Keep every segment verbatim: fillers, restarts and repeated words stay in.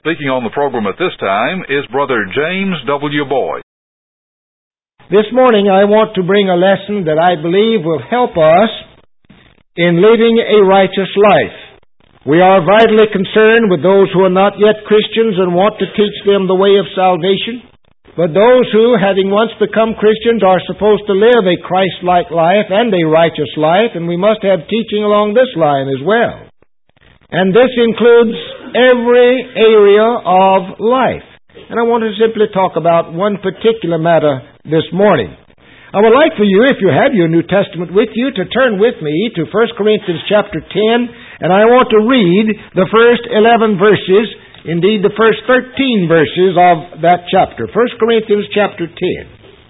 Speaking on the program at this time is Brother James W. Boyd. This morning I want to bring a lesson that I believe will help us in living a righteous life. We are vitally concerned with those who are not yet Christians and want to teach them the way of salvation. But those who, having once become Christians, are supposed to live a Christ-like life and a righteous life, and we must have teaching along this line as well. And this includes every area of life. And I want to simply talk about one particular matter this morning. I would like for you, if you have your New Testament with you, to turn with me to First Corinthians chapter ten, and I want to read the first eleven verses, indeed the first thirteen verses of that chapter. First Corinthians chapter ten.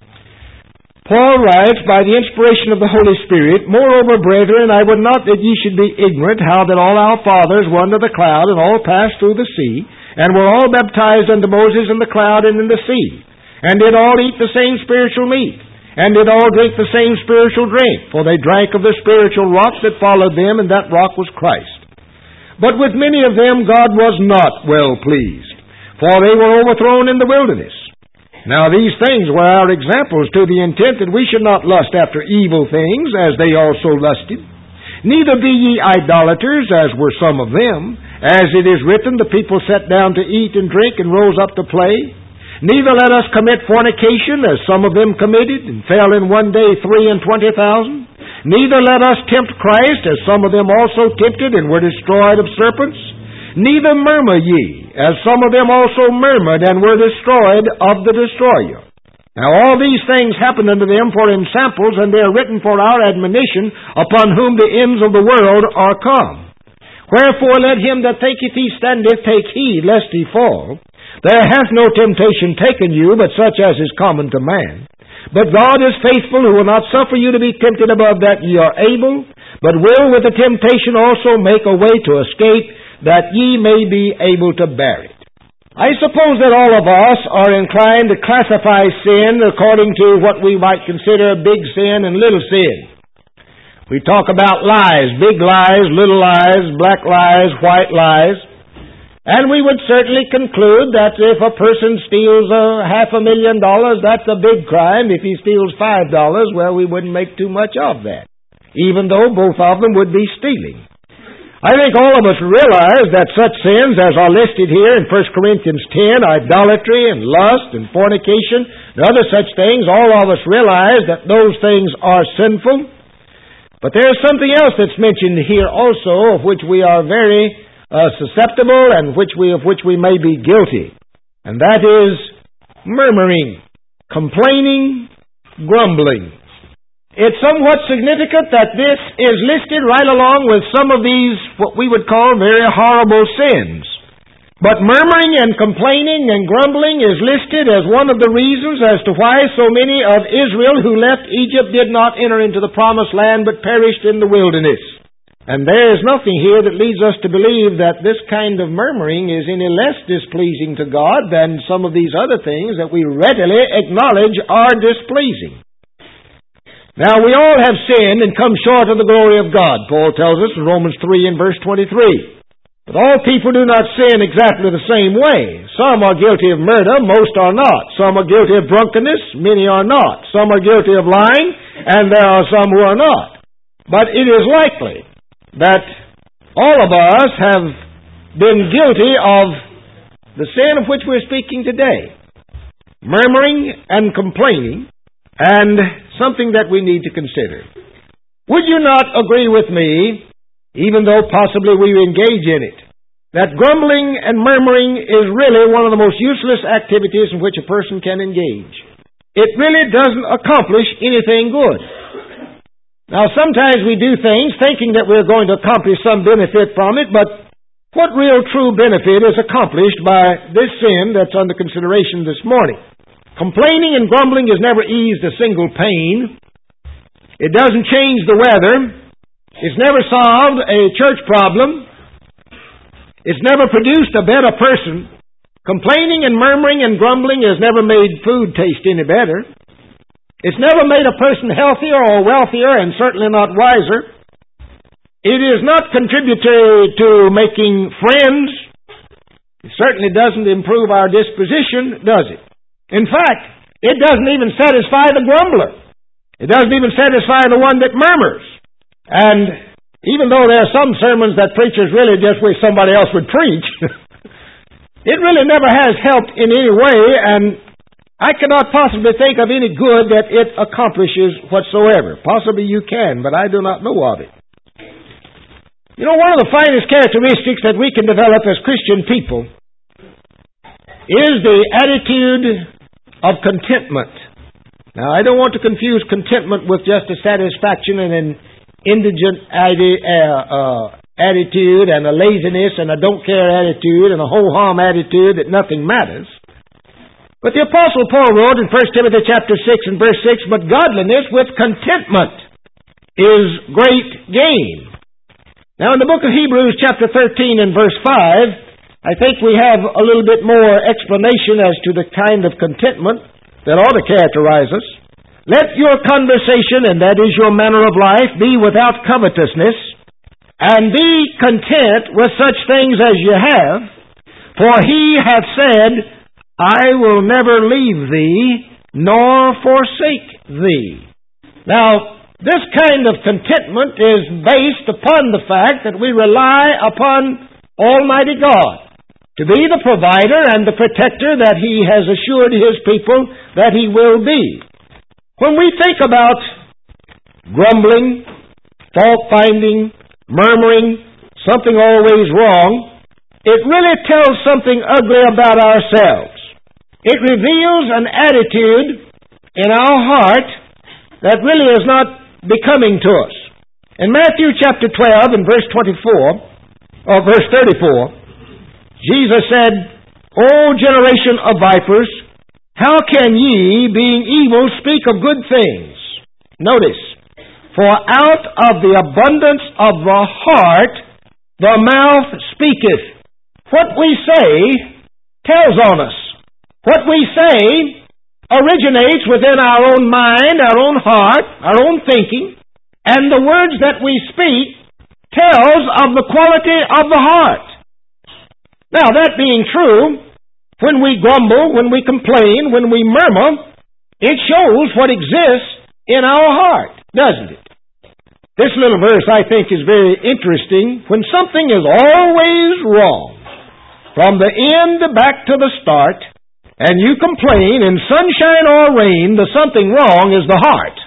Paul writes, by the inspiration of the Holy Spirit, Moreover, brethren, I would not that ye should be ignorant how that all our fathers were under the cloud, and all passed through the sea, and were all baptized unto Moses in the cloud and in the sea, and did all eat the same spiritual meat, and did all drink the same spiritual drink, for they drank of the spiritual rock that followed them, and that rock was Christ. But with many of them God was not well pleased, for they were overthrown in the wilderness. Now these things were our examples, to the intent that we should not lust after evil things, as they also lusted. Neither be ye idolaters, as were some of them. As it is written, the people sat down to eat and drink, and rose up to play. Neither let us commit fornication, as some of them committed, and fell in one day three and twenty thousand. Neither let us tempt Christ, as some of them also tempted, and were destroyed of serpents. Neither murmur ye, as some of them also murmured, and were destroyed of the destroyer. Now all these things happened unto them for ensamples, and they are written for our admonition, upon whom the ends of the world are come. Wherefore let him that thinketh he standeth take heed, lest he fall. There hath no temptation taken you, but such as is common to man. But God is faithful, who will not suffer you to be tempted above that ye are able, but will with the temptation also make a way to escape, that ye may be able to bear it. I suppose that all of us are inclined to classify sin according to what we might consider big sin and little sin. We talk about lies, big lies, little lies, black lies, white lies. And we would certainly conclude that if a person steals a half a million dollars, that's a big crime. If he steals five dollars, well, we wouldn't make too much of that, even though both of them would be stealing. I think all of us realize that such sins as are listed here in First Corinthians ten, idolatry and lust and fornication and other such things, all of us realize that those things are sinful. But there's something else that's mentioned here also, of which we are very uh, susceptible and which we, of which we may be guilty. And that is murmuring, complaining, grumbling. It's somewhat significant that this is listed right along with some of these, what we would call very horrible sins. But murmuring and complaining and grumbling is listed as one of the reasons as to why so many of Israel who left Egypt did not enter into the promised land but perished in the wilderness. And there is nothing here that leads us to believe that this kind of murmuring is any less displeasing to God than some of these other things that we readily acknowledge are displeasing. Now, we all have sinned and come short of the glory of God, Paul tells us in Romans three and verse twenty-three. But all people do not sin exactly the same way. Some are guilty of murder, most are not. Some are guilty of drunkenness, many are not. Some are guilty of lying, and there are some who are not. But it is likely that all of us have been guilty of the sin of which we're speaking today. Murmuring and complaining, and something that we need to consider. Would you not agree with me, even though possibly we engage in it, that grumbling and murmuring is really one of the most useless activities in which a person can engage? It really doesn't accomplish anything good. Now, sometimes we do things thinking that we're going to accomplish some benefit from it, but what real true benefit is accomplished by this sin that's under consideration this morning? Complaining and grumbling has never eased a single pain. It doesn't change the weather. It's never solved a church problem. It's never produced a better person. Complaining and murmuring and grumbling has never made food taste any better. It's never made a person healthier or wealthier, and certainly not wiser. It is not contributory to making friends. It certainly doesn't improve our disposition, does it? In fact, it doesn't even satisfy the grumbler. It doesn't even satisfy the one that murmurs. And even though there are some sermons that preachers really just wish somebody else would preach, it really never has helped in any way, and I cannot possibly think of any good that it accomplishes whatsoever. Possibly you can, but I do not know of it. You know, one of the finest characteristics that we can develop as Christian people is the attitude of contentment. Now, I don't want to confuse contentment with just a satisfaction and an indigent uh, uh, attitude and a laziness and a don't-care attitude and a ho-hum attitude that nothing matters. But the Apostle Paul wrote in First Timothy chapter six and verse six, "But godliness with contentment is great gain." Now, in the book of Hebrews chapter thirteen and verse five, I think we have a little bit more explanation as to the kind of contentment that ought to characterize us. "Let your conversation, and that is your manner of life, be without covetousness, and be content with such things as you have, for he hath said, I will never leave thee, nor forsake thee." Now, this kind of contentment is based upon the fact that we rely upon Almighty God to be the provider and the protector that He has assured His people that He will be. When we think about grumbling, fault-finding, murmuring, something always wrong, it really tells something ugly about ourselves. It reveals an attitude in our heart that really is not becoming to us. In Matthew chapter twelve and verse twenty-four, or verse thirty-four, Jesus said, "O generation of vipers, how can ye, being evil, speak of good things?" Notice, "For out of the abundance of the heart the mouth speaketh." What we say tells on us. What we say originates within our own mind, our own heart, our own thinking, and the words that we speak tells of the quality of the heart. Now, that being true, when we grumble, when we complain, when we murmur, it shows what exists in our heart, doesn't it? This little verse, I think, is very interesting. When something is always wrong, from the end back to the start, and you complain in sunshine or rain, the something wrong is the heart.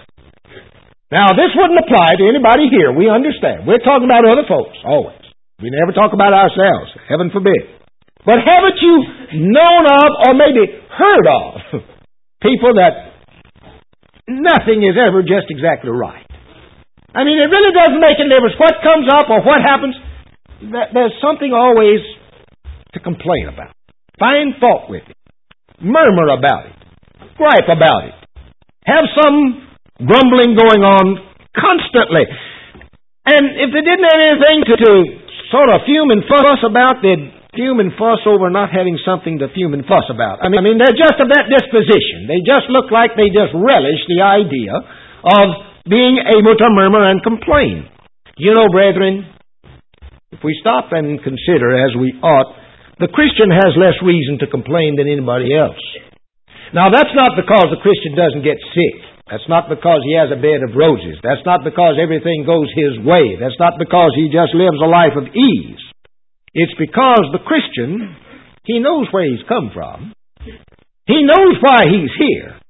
Now, this wouldn't apply to anybody here. We understand. We're talking about other folks, always. We never talk about ourselves. Heaven forbid. But haven't you known of, or maybe heard of, people that nothing is ever just exactly right? I mean, it really doesn't make any difference what comes up or what happens. There's something always to complain about. Find fault with it. Murmur about it. Gripe about it. Have some grumbling going on constantly. And if they didn't have anything to, to sort of fume and fuss about, they'd fume and fuss over not having something to fume and fuss about. I mean, I mean, they're just of that disposition. They just look like they just relish the idea of being able to murmur and complain. You know, brethren, if we stop and consider as we ought, the Christian has less reason to complain than anybody else. Now, that's not because the Christian doesn't get sick. That's not because he has a bed of roses. That's not because everything goes his way. That's not because he just lives a life of ease. It's because the Christian, he knows where he's come from. He knows why he's here.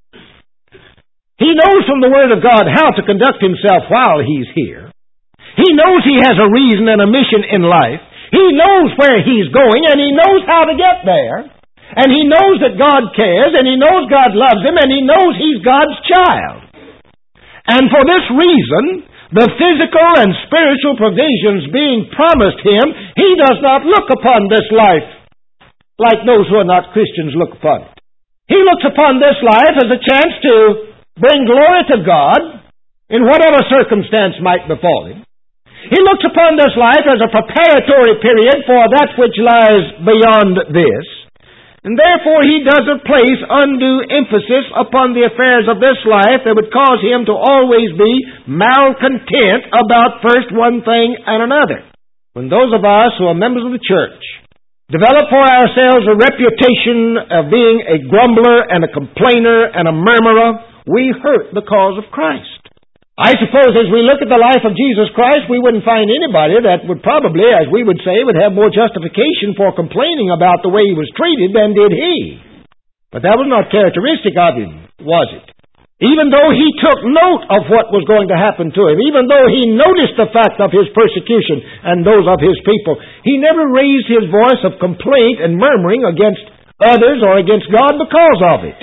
He knows from the Word of God how to conduct himself while he's here. He knows he has a reason and a mission in life. He knows where he's going, and he knows how to get there. And he knows that God cares, and he knows God loves him, and he knows he's God's child. And for this reason, the physical and spiritual provisions being promised him, he does not look upon this life like those who are not Christians look upon it. He looks upon this life as a chance to bring glory to God in whatever circumstance might befall him. He looks upon this life as a preparatory period for that which lies beyond this. And therefore he doesn't place undue emphasis upon the affairs of this life that would cause him to always be malcontent about first one thing and another. When those of us who are members of the church develop for ourselves a reputation of being a grumbler and a complainer and a murmurer, we hurt the cause of Christ. I suppose as we look at the life of Jesus Christ, we wouldn't find anybody that would probably, as we would say, would have more justification for complaining about the way he was treated than did he. But that was not characteristic of him, was it? Even though he took note of what was going to happen to him, even though he noticed the fact of his persecution and those of his people, he never raised his voice of complaint and murmuring against others or against God because of it.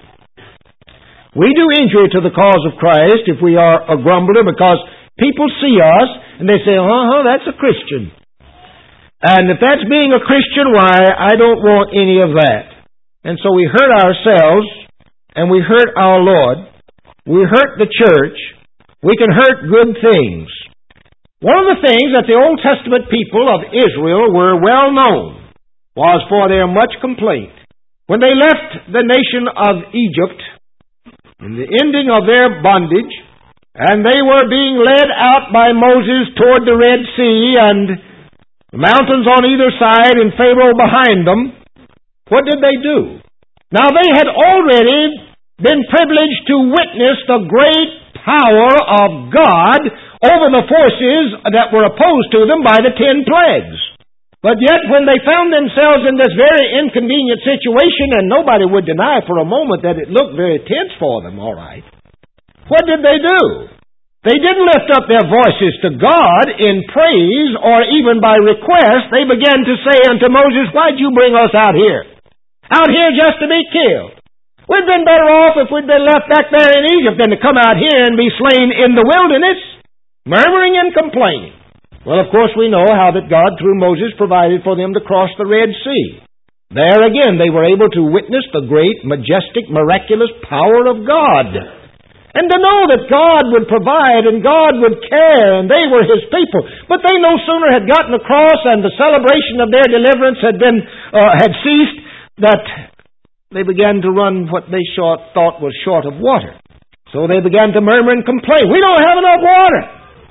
We do injury to the cause of Christ if we are a grumbler, because people see us and they say, uh-huh, that's a Christian. And if that's being a Christian, why, I don't want any of that. And so we hurt ourselves and we hurt our Lord. We hurt the church. We can hurt good things. One of the things that the Old Testament people of Israel were well known was for their much complaint. When they left the nation of Egypt, in the ending of their bondage, and they were being led out by Moses toward the Red Sea and the mountains on either side and Pharaoh behind them, what did they do? Now they had already been privileged to witness the great power of God over the forces that were opposed to them by the ten plagues. But yet, when they found themselves in this very inconvenient situation, and nobody would deny for a moment that it looked very tense for them, all right, what did they do? They didn't lift up their voices to God in praise or even by request. They began to say unto Moses, why'd you bring us out here? Out here just to be killed. We'd been better off if we'd been left back there in Egypt than to come out here and be slain in the wilderness, murmuring and complaining. Well, of course, we know how that God, through Moses, provided for them to cross the Red Sea. There again, they were able to witness the great, majestic, miraculous power of God. And to know that God would provide and God would care and they were His people. But they no sooner had gotten across and the celebration of their deliverance had been uh, had ceased, that they began to run what they short, thought was short of water. So they began to murmur and complain, we don't have enough water.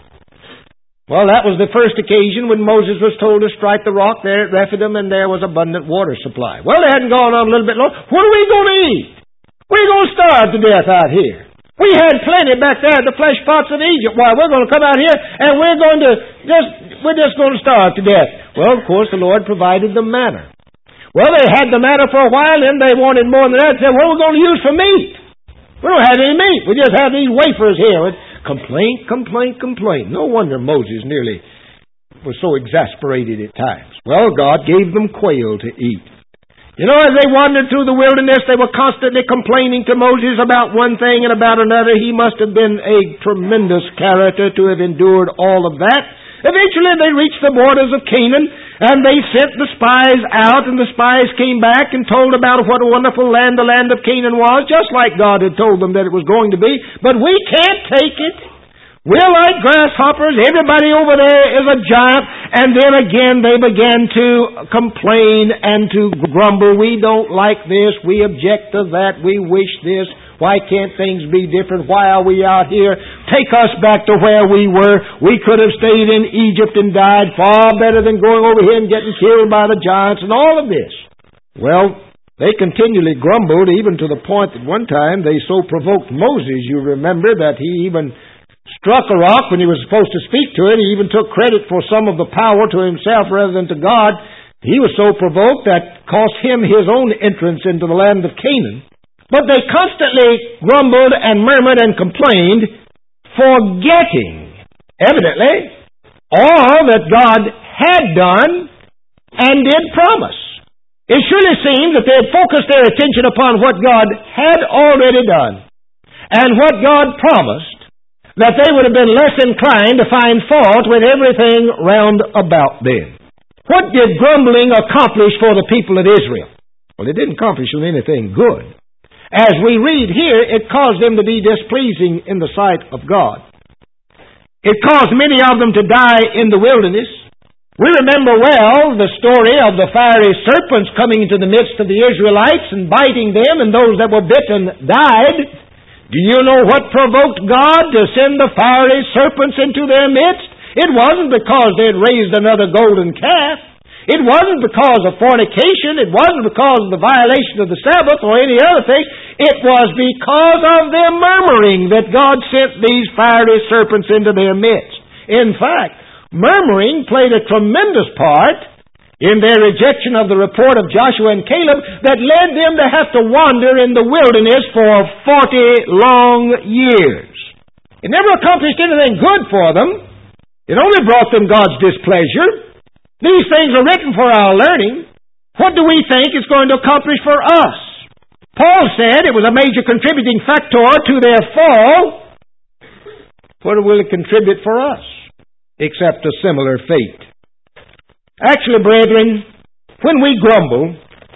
Well, that was the first occasion when Moses was told to strike the rock there at Rephidim, and there was abundant water supply. Well, they hadn't gone on a little bit long. What are we going to eat? We're going to starve to death out here. We had plenty back there at the flesh pots of Egypt. Why, we're going to come out here and we're going to just, we're just going to starve to death. Well, of course, the Lord provided them manna. Well, they had the manna for a while, then they wanted more than that. They said, what are we going to use for meat? We don't have any meat. We just have these wafers here. Complaint, complaint, complaint. No wonder Moses nearly was so exasperated at times. Well, God gave them quail to eat. You know, as they wandered through the wilderness, they were constantly complaining to Moses about one thing and about another. He must have been a tremendous character to have endured all of that. Eventually, they reached the borders of Canaan, and they sent the spies out, and the spies came back and told about what a wonderful land the land of Canaan was, just like God had told them that it was going to be. But we can't take it. We're like grasshoppers. Everybody over there is a giant. And then again, they began to complain and to grumble. We don't like this. We object to that. We wish this. Why can't things be different? Why are we out here? Take us back to where we were. We could have stayed in Egypt and died far better than going over here and getting killed by the giants and all of this. Well, they continually grumbled, even to the point that one time they so provoked Moses, you remember, that he even struck a rock when he was supposed to speak to it. He even took credit for some of the power to himself rather than to God. He was so provoked that cost him his own entrance into the land of Canaan. But they constantly grumbled and murmured and complained, forgetting, evidently, all that God had done and did promise. It surely seems that they had focused their attention upon what God had already done and what God promised, that they would have been less inclined to find fault with everything round about them. What did grumbling accomplish for the people of Israel? Well, it didn't accomplish them anything good. As we read here, it caused them to be displeasing in the sight of God. It caused many of them to die in the wilderness. We remember well the story of the fiery serpents coming into the midst of the Israelites and biting them, and those that were bitten died. Do you know what provoked God to send the fiery serpents into their midst? It wasn't because they had raised another golden calf. It wasn't because of fornication. It wasn't because of the violation of the Sabbath or any other thing. It was because of their murmuring that God sent these fiery serpents into their midst. In fact, murmuring played a tremendous part in their rejection of the report of Joshua and Caleb that led them to have to wander in the wilderness for forty long years. It never accomplished anything good for them. It only brought them God's displeasure. These things are written for our learning. What do we think it's going to accomplish for us? Paul said it was a major contributing factor to their fall. What will it contribute for us? Except a similar fate. Actually, brethren, when we grumble,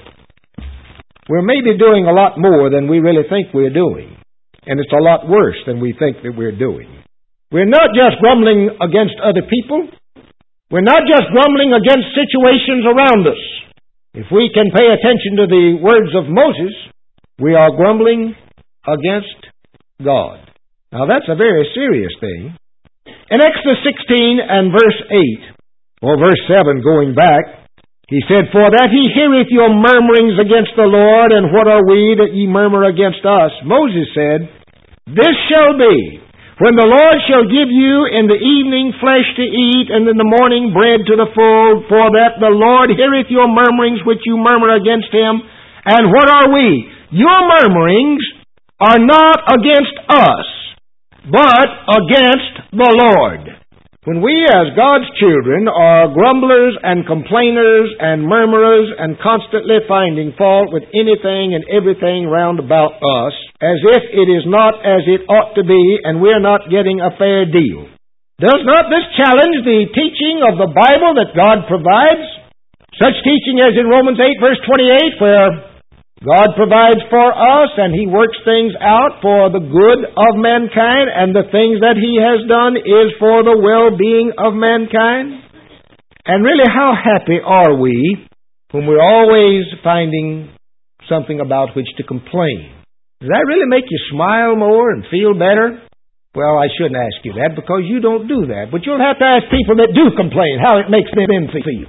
we're maybe doing a lot more than we really think we're doing. And it's a lot worse than we think that we're doing. We're not just grumbling against other people. We're not just grumbling against situations around us. If we can pay attention to the words of Moses, we are grumbling against God. Now that's a very serious thing. In Exodus sixteen and verse eight, or verse seven going back, he said, "For that he heareth your murmurings against the Lord, and what are we that ye murmur against us?" Moses said, "This shall be, when the Lord shall give you in the evening flesh to eat, and in the morning bread to the full, for that the Lord heareth your murmurings which you murmur against him. And what are we? Your murmurings are not against us, but against the Lord." When we as God's children are grumblers and complainers and murmurers and constantly finding fault with anything and everything round about us, as if it is not as it ought to be and we're not getting a fair deal, does not this challenge the teaching of the Bible that God provides? Such teaching as in Romans eight verse twenty-eight, where God provides for us and He works things out for the good of mankind, and the things that He has done is for the well-being of mankind. And really, how happy are we when we're always finding something about which to complain? Does that really make you smile more and feel better? Well, I shouldn't ask you that because you don't do that. But you'll have to ask people that do complain how it makes them feel.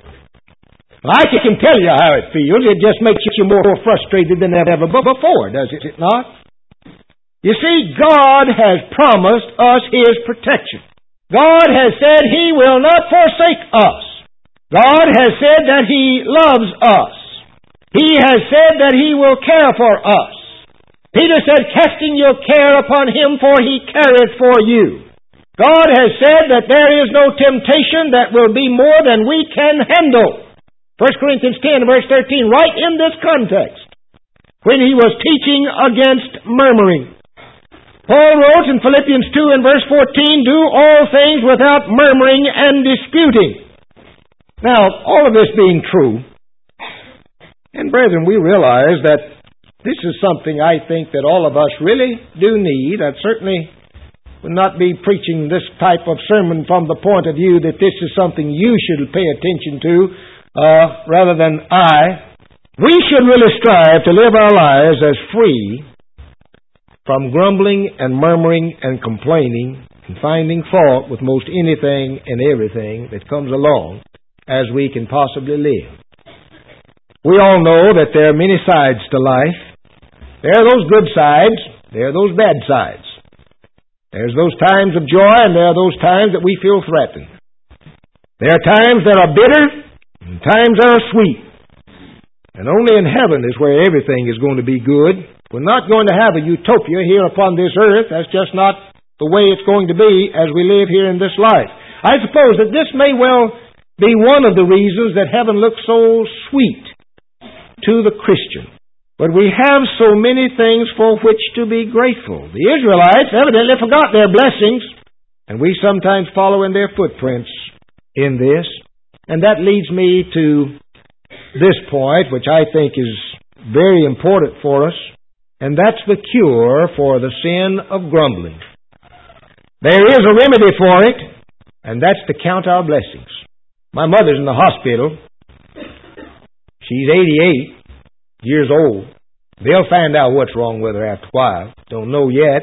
Well, I can tell you how it feels. It just makes you more frustrated than ever before, does it not? You see, God has promised us His protection. God has said He will not forsake us. God has said that He loves us. He has said that He will care for us. Peter said, "Casting your care upon Him, for He careth for you." God has said that there is no temptation that will be more than we can handle. First Corinthians ten, verse thirteen, right in this context, when he was teaching against murmuring. Paul wrote in Philippians two and verse fourteen, "Do all things without murmuring and disputing." Now, all of this being true, and brethren, we realize that this is something I think that all of us really do need. I certainly would not be preaching this type of sermon from the point of view that this is something you should pay attention to, Uh, rather than I. We should really strive to live our lives as free from grumbling and murmuring and complaining and finding fault with most anything and everything that comes along as we can possibly live. We all know that there are many sides to life. There are those good sides, there are those bad sides. There's those times of joy and there are those times that we feel threatened. There are times that are bitter and times are sweet. And only in heaven is where everything is going to be good. We're not going to have a utopia here upon this earth. That's just not the way it's going to be as we live here in this life. I suppose that this may well be one of the reasons that heaven looks so sweet to the Christian. But we have so many things for which to be grateful. The Israelites evidently forgot their blessings, and we sometimes follow in their footprints in this. And that leads me to this point, which I think is very important for us, and that's the cure for the sin of grumbling. There is a remedy for it, and that's to count our blessings. My mother's in the hospital. She's eighty-eight years old. They'll find out what's wrong with her after a while. Don't know yet.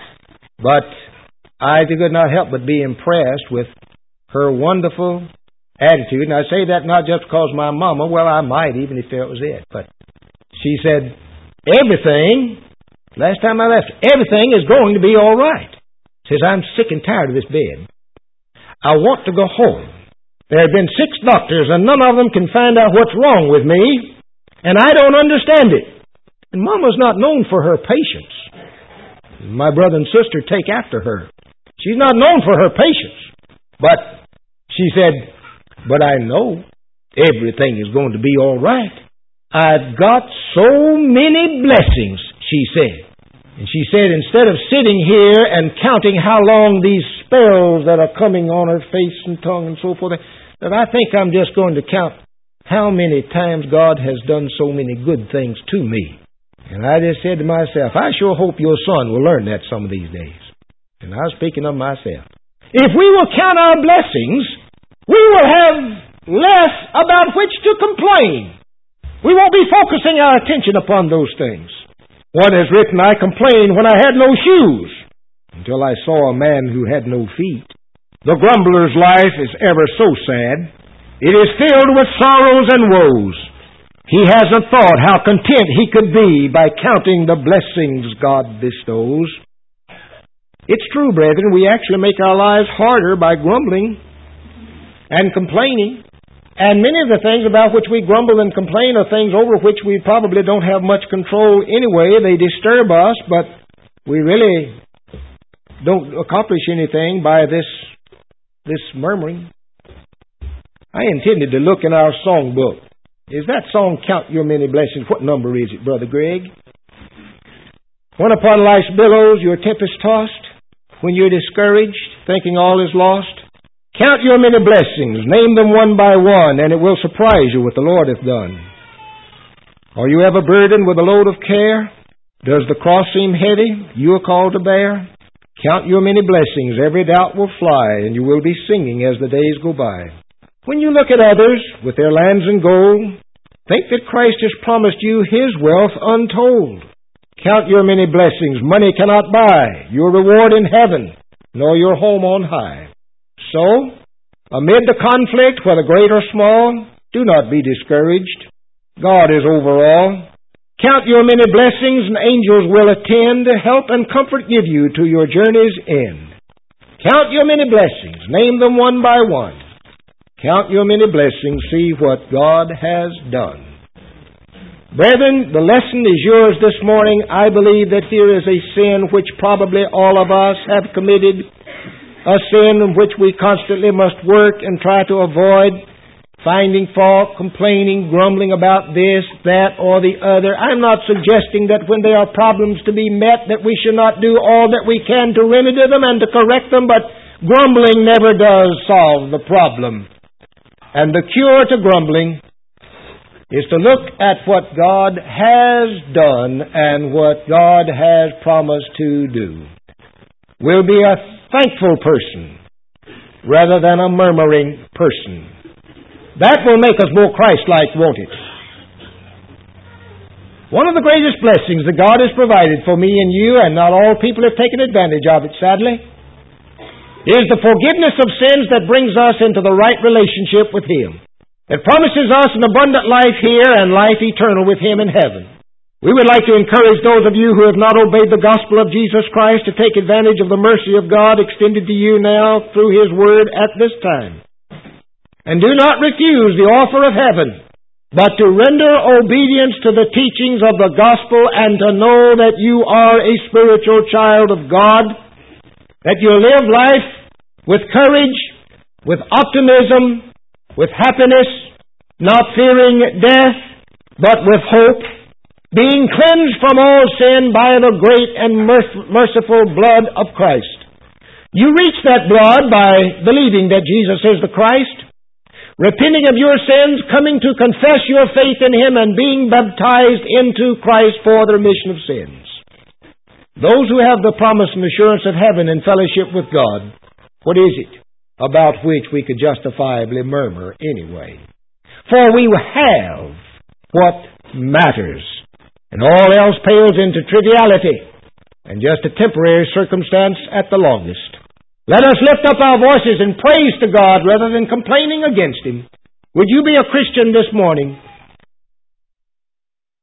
But I could not help but be impressed with her wonderful attitude. And I say that not just because my mama, well, I might even if that was it. But she said, everything, last time I left, everything is going to be all right. Says, I'm sick and tired of this bed. I want to go home. There have been six doctors, and none of them can find out what's wrong with me, and I don't understand it. And Mama's not known for her patience. My brother and sister take after her. She's not known for her patience. But she said, but I know everything is going to be all right. I've got so many blessings, she said. And she said, instead of sitting here and counting how long these spells that are coming on her face and tongue and so forth, that I think I'm just going to count how many times God has done so many good things to me. And I just said to myself, I sure hope your son will learn that some of these days. And I was speaking of myself. If we will count our blessings, we will have less about which to complain. We won't be focusing our attention upon those things. One has written, I complained when I had no shoes, until I saw a man who had no feet. The grumbler's life is ever so sad. It is filled with sorrows and woes. He hasn't thought how content he could be by counting the blessings God bestows. It's true, brethren, we actually make our lives harder by grumbling and complaining. And many of the things about which we grumble and complain are things over which we probably don't have much control anyway. They disturb us, but we really don't accomplish anything by this, this murmuring. I intended to look in our songbook. Is that song, Count Your Many Blessings? What number is it, Brother Greg? When upon life's billows you're tempest-tossed, when you're discouraged, thinking all is lost, count your many blessings, name them one by one, and it will surprise you what the Lord hath done. Are you ever burdened with a load of care? Does the cross seem heavy you are called to bear? Count your many blessings, every doubt will fly, and you will be singing as the days go by. When you look at others with their lands and gold, think that Christ has promised you His wealth untold. Count your many blessings, money cannot buy your reward in heaven, nor your home on high. So, amid the conflict, whether great or small, do not be discouraged. God is over all. Count your many blessings, and angels will attend to help and comfort give you to your journey's end. Count your many blessings, name them one by one. Count your many blessings, see what God has done. Brethren, the lesson is yours this morning. I believe that here is a sin which probably all of us have committed, a sin in which we constantly must work and try to avoid, finding fault, complaining, grumbling about this, that, or the other. I'm not suggesting that when there are problems to be met that we should not do all that we can to remedy them and to correct them, but grumbling never does solve the problem. And the cure to grumbling is to look at what God has done and what God has promised to do. We'll be a thankful person rather than a murmuring person. That will make us more Christ-like, won't it? One of the greatest blessings that God has provided for me and you, and not all people have taken advantage of it, sadly, is the forgiveness of sins that brings us into the right relationship with Him. It promises us an abundant life here and life eternal with Him in heaven. We would like to encourage those of you who have not obeyed the gospel of Jesus Christ to take advantage of the mercy of God extended to you now through His Word at this time. And do not refuse the offer of heaven, but to render obedience to the teachings of the gospel and to know that you are a spiritual child of God, that you live life with courage, with optimism, with happiness, not fearing death, but with hope, being cleansed from all sin by the great and merciful blood of Christ. You reach that blood by believing that Jesus is the Christ, repenting of your sins, coming to confess your faith in Him, and being baptized into Christ for the remission of sins. Those who have the promise and assurance of heaven and fellowship with God, what is it about which we could justifiably murmur anyway? For we have what matters, and all else pales into triviality and just a temporary circumstance at the longest. Let us lift up our voices in praise to God rather than complaining against Him. Would you be a Christian this morning?